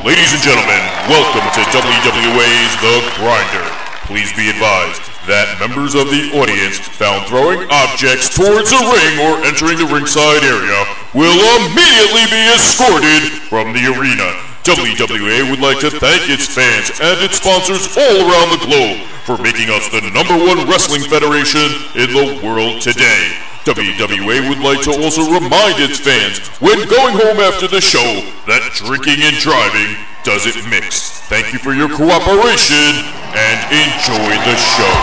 Ladies and gentlemen, welcome to WWA's The Grinder. Please be advised that members of the audience found throwing objects towards the ring or entering the ringside area will immediately be escorted from the arena. WWA would like to thank its fans and its sponsors all around the globe for making us the #1 wrestling federation in the world today. WWA would like to also remind its fans when going home after the show that drinking and driving doesn't mix. Thank you for your cooperation and enjoy the show.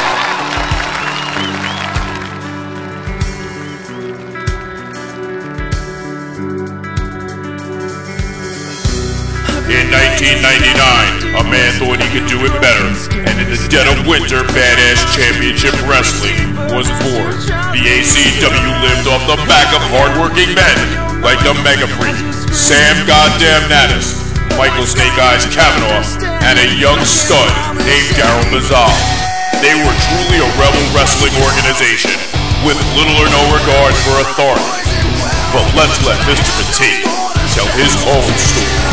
In 1999, a man thought he could do it better, and in the dead of winter, Badass Championship Wrestling was born. The ACW lived off the back of hardworking men like the Mega Freak, Sam Goddamn Natus, Michael Snake Eyes Kavanaugh, and a young stud named Daryl Bazal. They were truly a rebel wrestling organization with little or no regard for authority. But let's let Mr. Petit tell his own story.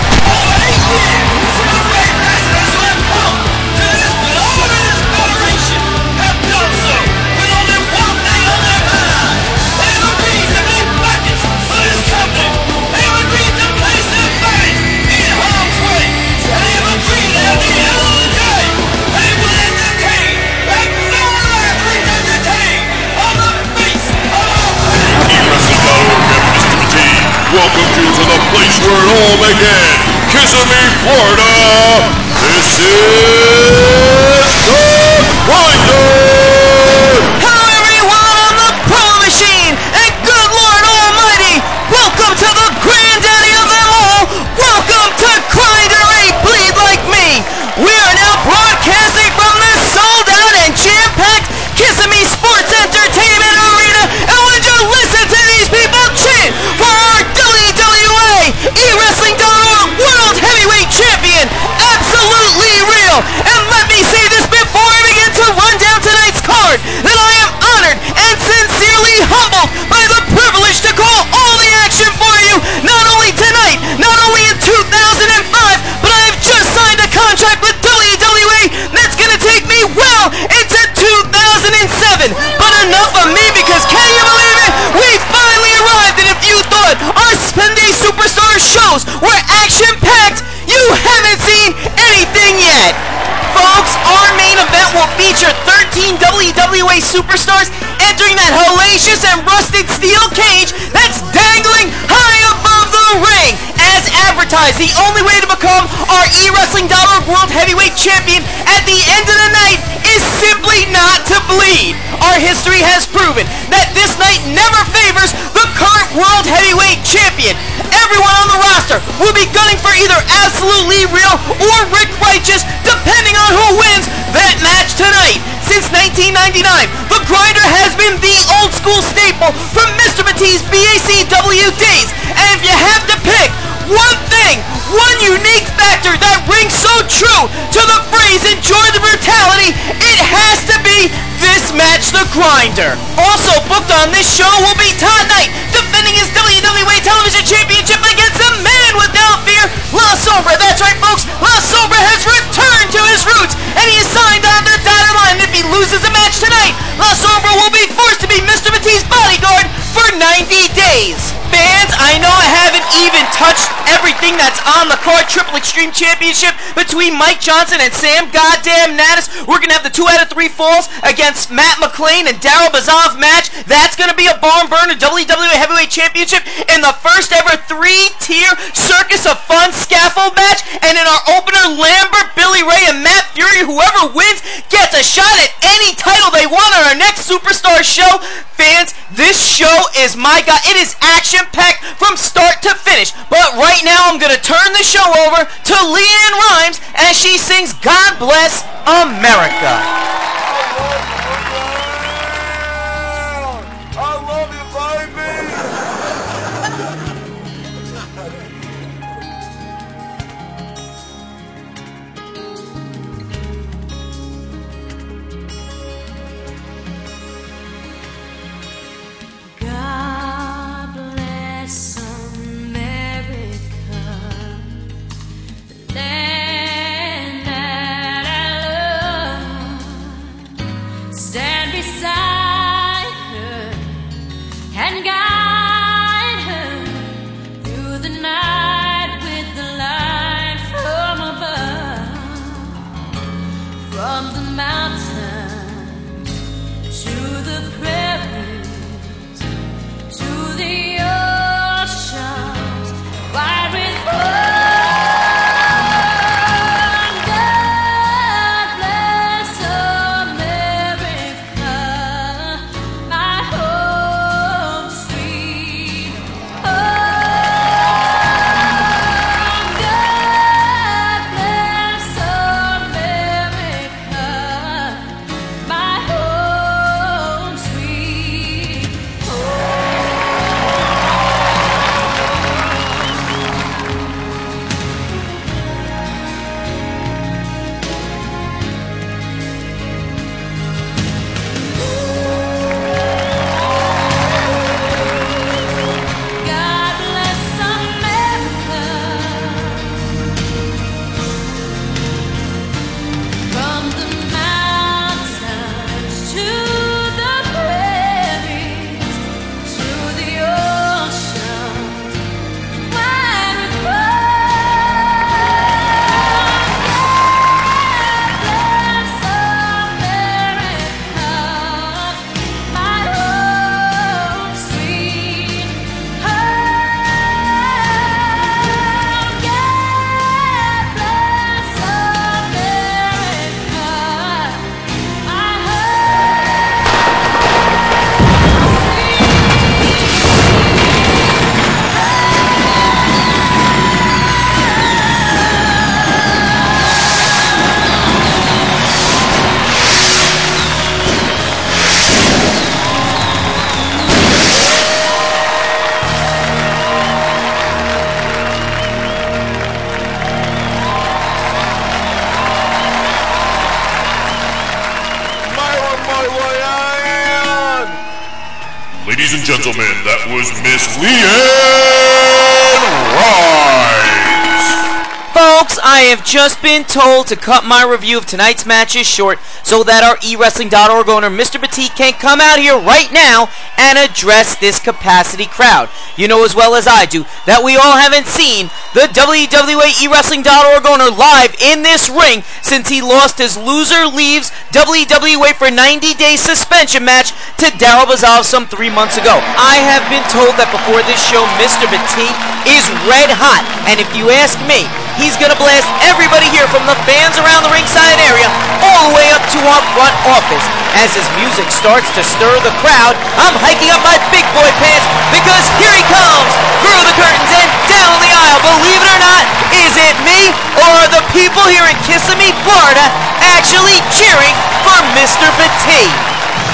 Welcome you to the place where it all began, Kissimmee, Florida. This is The Grinder! Hello everyone on the Pro Machine, and good Lord Almighty, welcome to the granddaddy of them all. Welcome to Grinder 8 Bleed Like Me. We are now broadcasting from this sold out and jam-packed Kissimmee Sports Entertainment Arena, and would you listen to these people chant for our eWrestling.org World Heavyweight Champion, absolutely real. And let me say this before I begin to run down tonight's card, that I am honored and sincerely humbled by the privilege to call all the action for you, not only tonight, not only in 2005, but I have just signed a contract with WWA that's going to take me well into 2007. But enough of me, because can you believe it? We finally arrived, and if you thought our Sunday Superstar shows were action-packed, you haven't seen anything yet. Folks, our main event will feature 13 WWA superstars entering that hellacious and rusted steel cage that's dangling high above the ring. As advertised, the only way to become our eWrestling.org World Heavyweight Champion at the end of the night is simply not to bleed. Our history has proven that this night never favors the current World Heavyweight Champion. Everyone on the roster will be gunning for either Absolutely Real or Rick Righteous, depending on who wins that match tonight. Since 1999, The Grinder has been the old school staple from Mr. Petit's BACW days. And if you have to pick one thing, one unique factor that rings so true to the phrase enjoy the brutality, it has to be this match, The Grinder. Also booked on this show will be Todd Knight, defending his WWA Television Championship against a man without fear, La Sombra. That's right, folks, La Sombra has returned to his roots, and he is signed on the dotted line. If he loses a match tonight, La Sombra will be forced to be Mr. Petit's bodyguard for 90 days. Fans, I know I haven't even touched everything that's on the card. Triple Extreme Championship between Mike Johnson and Sam Goddamn Natus. We're going to have the 2 out of 3 falls against Matt McLean and Daryl Bazal match. That's going to be a barn burner WWA Heavyweight Championship in the first ever 3-tier Circus of Fun scaffold match. And in our opener, Lambert, Billy Ray, and Matt Fury, whoever wins gets a shot at any title they want on our next Superstar show. Fans, this show is my God. It is action-packed from start to finish. But right now, I'm going to turn the show over to Leanne Rimes as she sings God Bless America. I love you, baby! God bless America. gentlemen, that was Miss Leanne Rice. Folks, I have just been told to cut my review of tonight's matches short so that our eWrestling.org owner, Mr. Batiste, can come out here right now and address this capacity crowd. You know as well as I do that we all haven't seen the WWE eWrestling.org owner live in this ring since he lost his loser leaves WWE for 90-day suspension match to Daryl Bazov some 3 months ago. I have been told that before this show, Mr. Batiste is red hot, and if you ask me, he's gonna blast everybody here from the fans around the ringside area all the way up to our front office. As his music starts to stir the crowd, I'm hiking up my big boy pants because here he comes through the curtains and down the aisle. Believe it or not, is it me or are the people here in Kissimmee, Florida actually cheering for Mr. Batiste?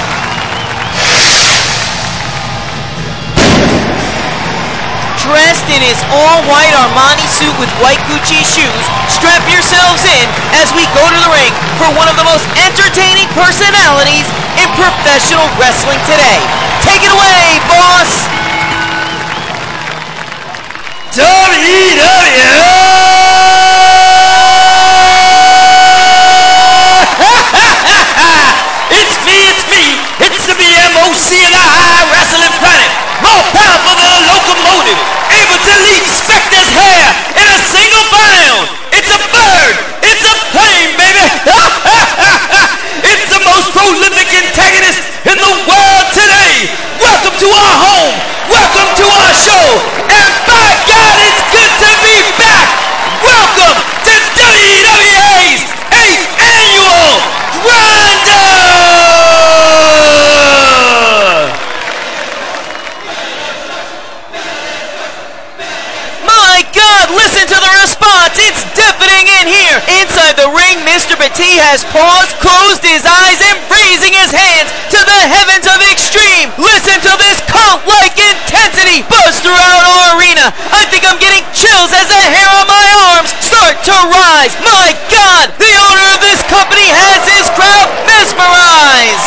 Dressed in his all-white Armani suit with white Gucci shoes, strap yourselves in as we go to the ring for one of the most entertaining personalities in professional wrestling today. Take it away, boss! It's me, it's the BMOC of the high wrestling planet, more powerful than a locomotive, able to lead Spectre's hair in a single bound. It's a bird, it's a plane, baby. It's the most prolific antagonist in the world today. Welcome to our home, welcome to our show, and by God, it's good to be back. Welcome to WWA's 8th Annual Grinder! Listen to the response. It's deafening in here. Inside the ring, Mr. Batiste has paused, closed his eyes, and raising his hands to the heavens of extreme. Listen to this cult-like intensity buzz throughout our arena. I think I'm getting chills as the hair on my arms start to rise. My God, the owner of this company has his crowd mesmerized.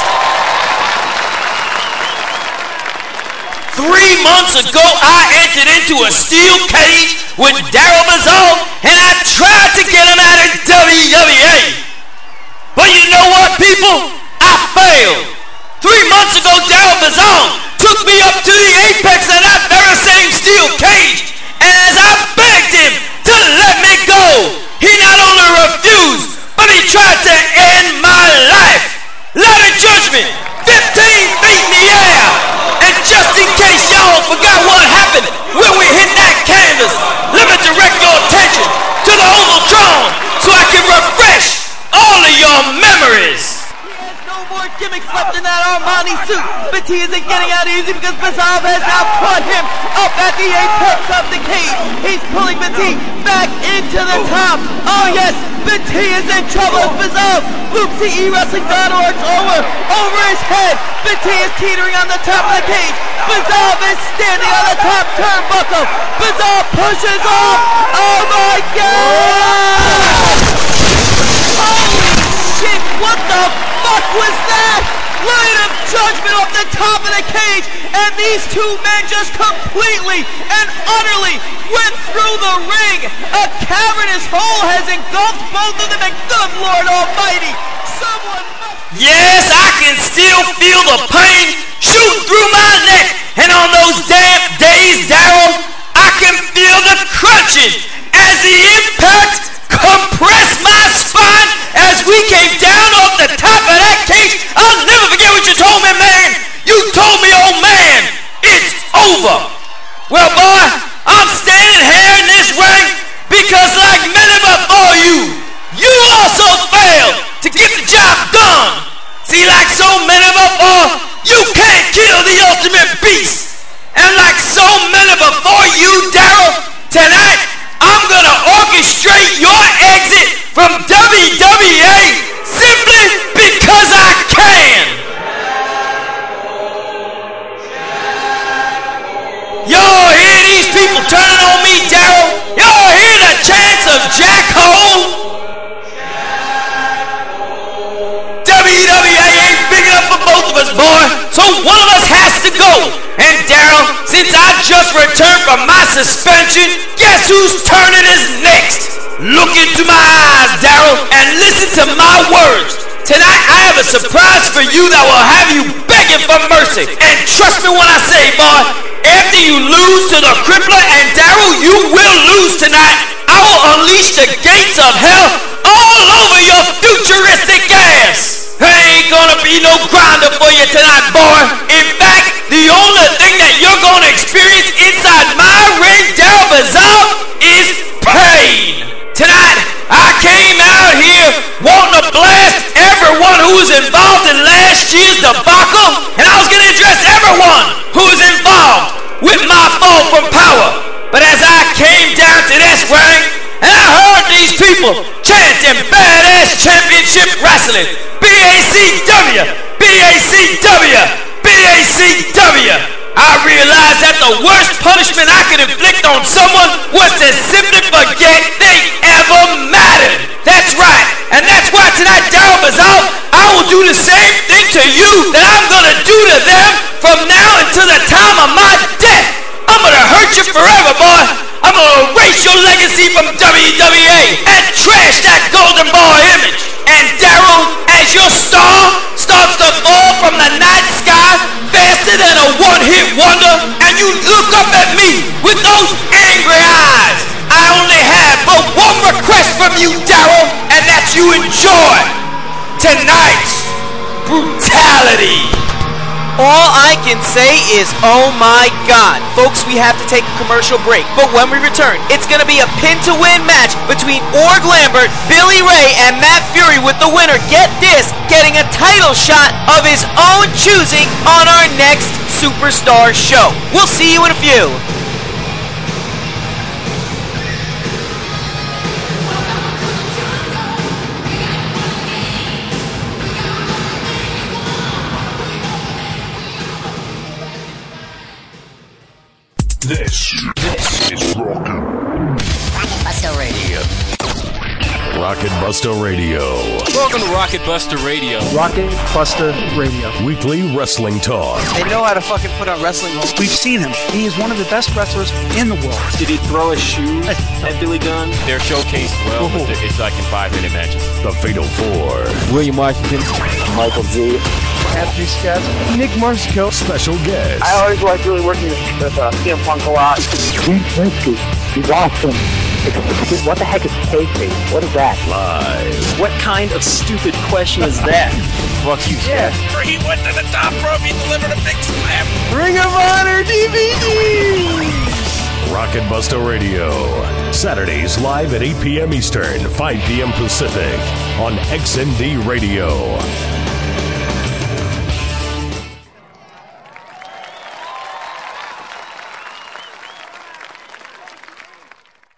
3 months ago, I entered into a steel cage with Daryl Bazov, and I tried to get him out of WWE. But you know what, people? I failed. 3 months ago, Daryl Bazov took me up to the apex of that very same steel cage, and as I begged him to let me go, he not only refused, but he tried to end my life. Ladder judgment, 15 feet in the air. And just in case y'all forgot what happened when we hit that canvas, let me direct your attention to the Ovaltron so I can refresh all of your memories. No more gimmicks left in that Armani suit. Batiste isn't getting out easy because Bazov has now caught him up at the apex of the cage. He's pulling Batiste back into the top. Oh yes, Batiste is in trouble as Bazov loops the eWrestling.org over his head. Batiste is teetering on the top of the cage. Bazov is standing on the top turnbuckle. Bazov pushes off. Oh my God! Holy shit, what the fuck was that? Line of judgment off the top of the cage, and these two men just completely and utterly went through the ring. A cavernous hole has engulfed both of them, and good Lord Almighty, someone must... Yes, I can still feel the pain shoot through my neck, and on those damn days, Daryl, I can feel the crunching as the impact compressed my spine as we came down off the top of that cage. I'll never forget what you told me, man. You told me, oh man, it's over. Well, boy, I'm standing here in this ring because like many before you, you also failed to get the job done. See, like so many before, you can't kill the ultimate beast. And like so many before you, Daryl, tonight, I'm gonna orchestrate your exit from WWE simply because I can. Y'all hear these people turning on me, Daryl? Y'all hear the chants of Jack Hole? WWE ain't big enough for both of us, boy, so one of us has to go. And Daryl, since I just returned from my suspension, guess whose turn it is next? Look into my eyes, Daryl, and listen to my words. Tonight I have a surprise for you that will have you begging for mercy. And trust me when I say, boy, after you lose to the Crippler and Daryl, you will lose tonight. I will unleash the gates of hell all over your futuristic ass. There ain't gonna be no grinder for you tonight, boy. In fact, the only thing that you're gonna experience inside my ring, Daryl Bizarre, is pain. Tonight, I came out here wanting to blast everyone who was involved in last year's debacle, and I was gonna address everyone who was involved with my fall from power. But as I came down to this ring, and I heard these people chanting badass championship wrestling, BACW, BACW, BACW. I realized that the worst punishment I could inflict on someone was to simply forget they ever mattered. That's right, and that's why tonight, Daryl Bizarre, I will do the same thing to you that I'm gonna do to them from now until the time of my death. I'm gonna hurt you forever, boy. I'm gonna erase your legacy from WWA and trash that Golden Boy image. And Daryl, as your star starts to fall from the night sky faster than a one-hit wonder, and you look up at me with those angry eyes, I only have but one request from you, Daryl, and that you enjoy tonight's brutality. All I can say is, oh my God. Folks, we have to take a commercial break. But when we return, it's going to be a pin-to-win match between Org Lambert, Billy Ray, and Matt Fury, with the winner, get this, getting a title shot of his own choosing on our next Superstar show. We'll see you in a few. This is Rocket Buster Radio. Rocket Buster Radio. Welcome to Rocket Buster Radio. Rocket Buster Radio. Weekly wrestling talk. They know how to fucking put on wrestling moves. We've seen him. He is one of the best wrestlers in the world. Did he throw a shoe at Billy Gunn? They're showcased well, but it's like in 5-minute matches. The Fatal Four. William Washington. Michael Z. Anthony Scott. Nick Marsico. Special guest. I always like really working with CM Punk a lot. He's awesome. What the heck is kayfabe? What is that? Live. What kind of stupid question is that? Fuck you, Yeah. He went to the top rope, he delivered a big slam. Ring of Honor DVD. Rocket Buster Radio. Saturdays live at 8 p.m. Eastern, 5 p.m. Pacific on XND Radio.